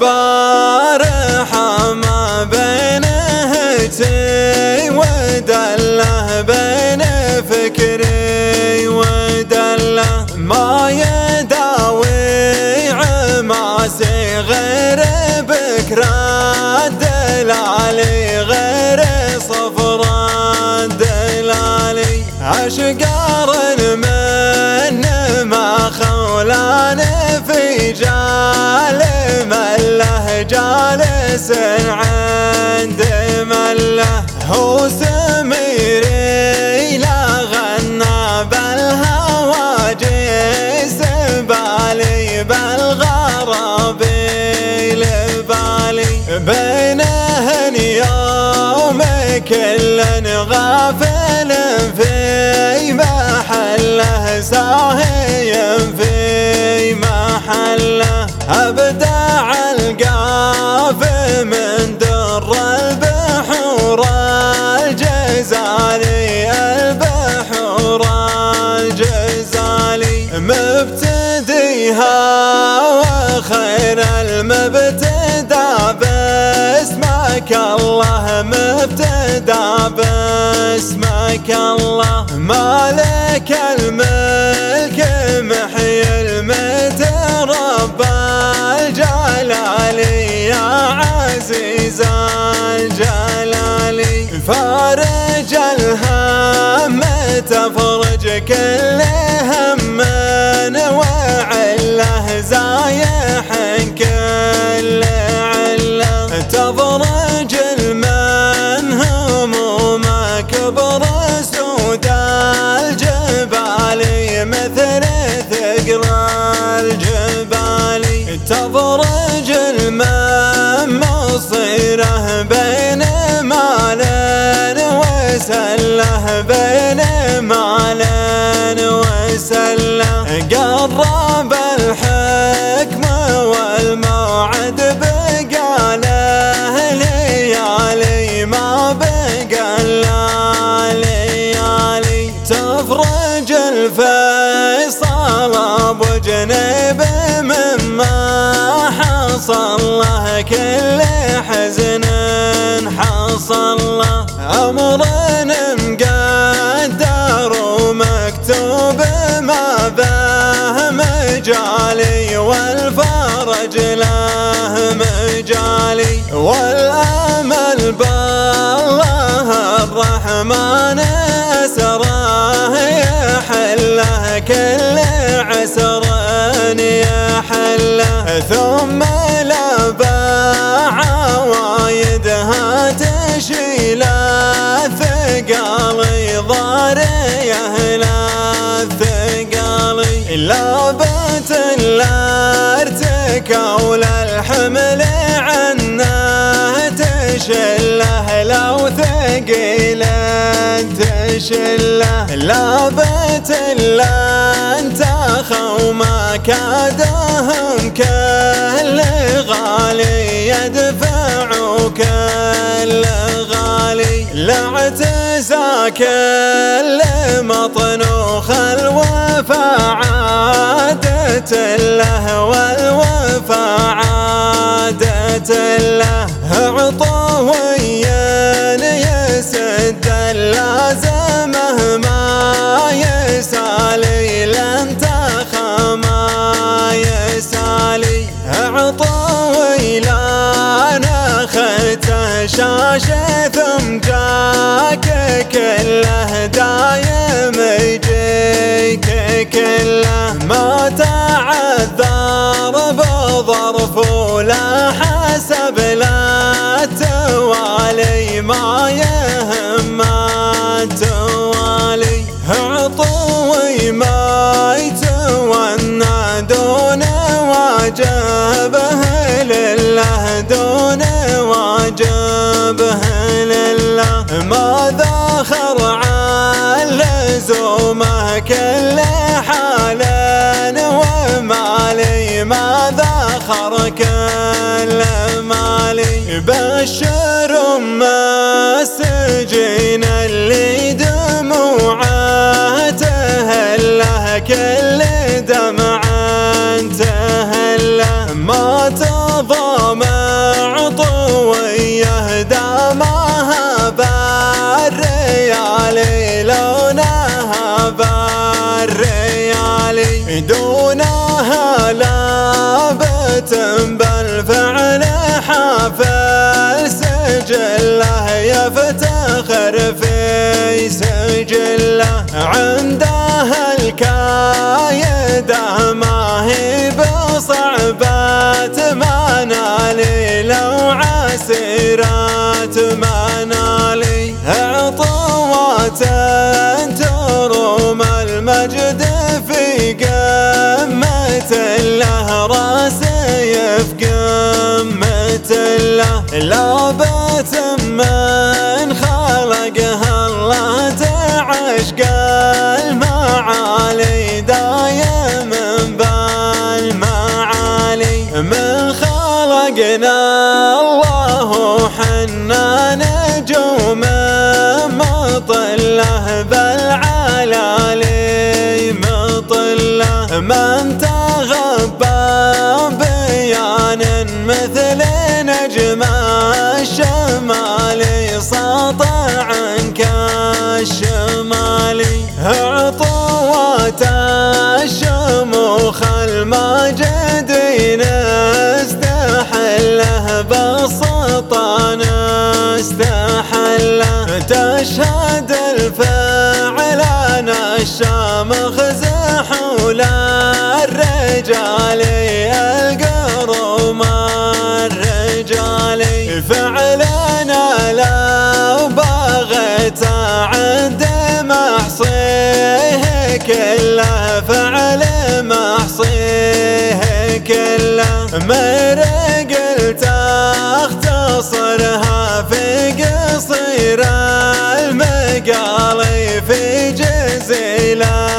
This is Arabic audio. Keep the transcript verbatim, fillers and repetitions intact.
البارحة ما بين هتي ودله بين فكري ودله ما يداوي عماسي غير بكرة دلالي غير صفرا دلالي أشقار من ما خولان في جال مله جالس عند مله هو سميري لا غنى بالهوى جيس بالي بالغرابي لبالي بينهن يوم كل غافل في محله ساهي في محله أبدع القاف من در البحور الجزالي البحور الجزالي مبتديها وخير المبتدى باسمك الله مبتدى باسمك الله مالك الملك محيي الميت رب الجلالي يا عزيز الجلالي فارج الهم تفرج كل هم وعله زايح كل عله تفرج المن همومك برسود الجبال مثل ثقل الجبال تفرج المن مصيره بين مال وسله بين مال وسله قرب الحكم والموعد بقى له ليالي ما بقى له ليالي تفرج الفيصل ابو جنيب مما حصل له كل حزن حصل له امر مقدر ومكتوب ما به مجالي والفرج له مجالي والامل بالله الرحمن اسره يحله كل عسر يحله ثم لا باع وايدها تشيل ثقالي ضاري اهلا ثقالي لابت الارتكا ولا الحمل عنه تشله لو ثقيله تشله لابت انت خوما كادهم كل غالي يدفعوا كل غالي لاعتزى كل مطنوخ الوفا عادت له والوفا عادت له عطويا يسد اللازمه ما يسالي لن تخما يسالي عطوي لا نخته شاشه ثم جاك كله دايم يجيك كله ما تعذر بظرف ولا حسب لا توالي ما يهم ما توالي عطوي ما يتونى دون واجبه لله دون واجبه لله ماذا خرع لزومه كل حالا ومالي ماذا خرك المالي بشر السجين اللي دموعاته له كل دمعة تهله ما تضام دونها لابت بالفعل حافل سجله يفتخر في سجله عنده الكايده ما هي بصعبات منالي لو عسيرات منالي عطوات تروم المجد في قمة له راسي في قمة له لابت من خلقها الله تعشق المعالي دايم بالمعالي من خلقنا الله حنا نجوم مطله بالعلالي مطله من تغبى بيان مثل نجم الشمالي سطع كالشمالي عطوات الشموخ الماجدين استحله بالسلطان استحله تشهد الفعل الشامخ زحول الرجال القروم الرجال فعلنا لو بغيت عند محصيه كله فعل محصيه كله مرق تختصرها في قصير المقالي في جزيله